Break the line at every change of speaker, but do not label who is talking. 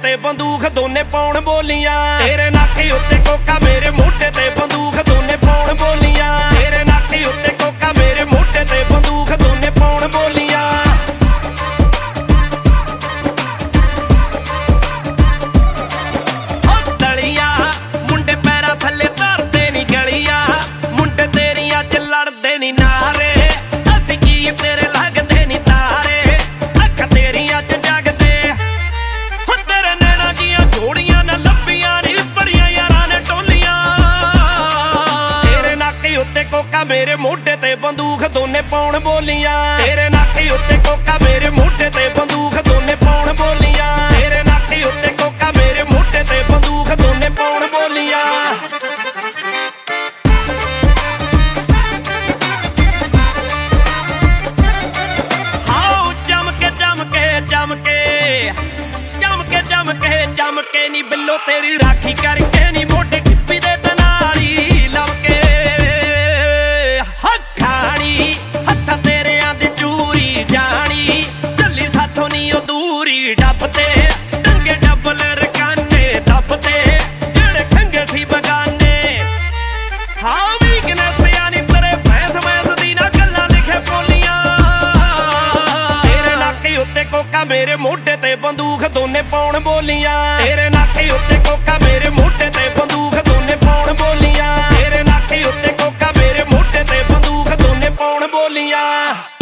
ते बंदूक दोने पाउण बोलियां। तेरे नाके उत्ते कोका मेरे मोढे ते बंदूक दोने पाउण बोलियां। तेरे नाके उत्ते कोका मेरे मोढे ते बंदूक दोने पाउण बोलियां। ओ तलिया मुंडे पैरां थल्ले धरदे नी गलिया, मुंडे तेरियां च लड़दे नी नारे, असीं की तेरे लगदे नी तारे, अख तेरियां च जगदे हो तेरे नैना जियां जोड़ियां न लब्बियां नी बड़ियां यारां ने टोलियां। तेरे नाके उत्ते कोका मेरे मोढे ते बंदूक दोने पाउण बोलियां। तेरे नाके उत्ते कोका मेरे मोढे ते बंदूक दोने पाउण बोलियां। तेरे नाके उत्ते कोका मेरे मोढे ते बंदूक दोने पाउण बोलियां। चमके नी बिल्लो तेरी राखी करके नी मोढे ठिप्पी दे तनाली लमके हखानी हत्था तेरे आंदी चूरी जानी, चली साथों नी ओ दूरी डबते डंगे डबल रकाने दबते जेड़े खंगे सी बगाने। हाँ वीकनेस यानी तेरे भैंस दी ना गल्लां लिखे बोलियां। तेरे नाके उत्ते कोका मेरे मोढे ते बंदूक दोने पाउण बोलियां। तेरे नाके उत्ते कोका मेरे मोढे ते बंदूक दोने पाउण बोलियां। तेरे नाके उत्ते कोका मेरे मोढे ते बंदूक दोने पाउण बोलियां।